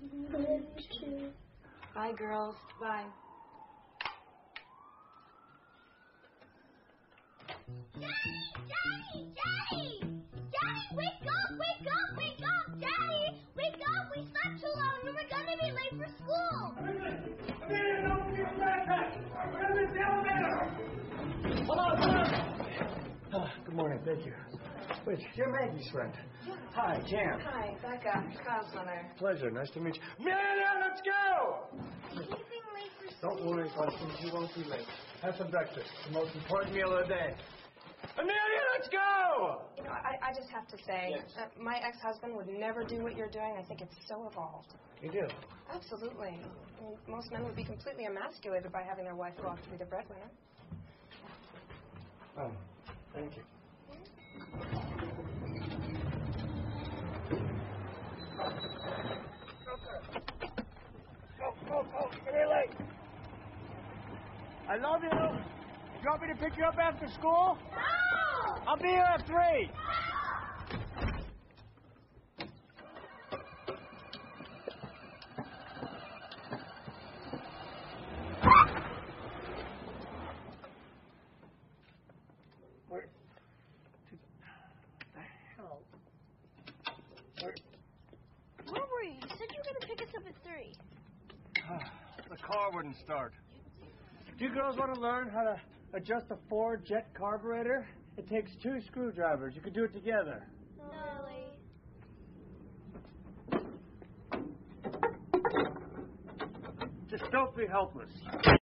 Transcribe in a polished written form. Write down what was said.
Bye, girls. Bye. Daddy! Wake up! Daddy! Wake up! We slept too long. We were gonna be late for school. Good morning. Thank you. Wait, you're Maggie's friend. Yeah. Hi, Jan. Hi, Becca. Kyle's mother. Pleasure. Nice to meet you. Amelia, let's go! Is he being late for school? Don't worry, Constance. You won't be late. Have some breakfast. The most important meal of the day. Amelia, let's go! You know, I just have to say, Yes. my ex-husband would never do what you're doing. I think it's so evolved. You do? Absolutely. I mean, most men would be completely emasculated by having their wife go off to be the breadwinner. Oh, thank you. Go. You're late. I love you. You want me to pick you up after school? No! I'll be here at 3. Where the hell? Where were you? You said you were going to pick us up at 3. The car wouldn't start. Do you girls want to learn how to adjust a Ford jet carburetor? It takes 2 screwdrivers. You can do it together. No. Just don't be helpless.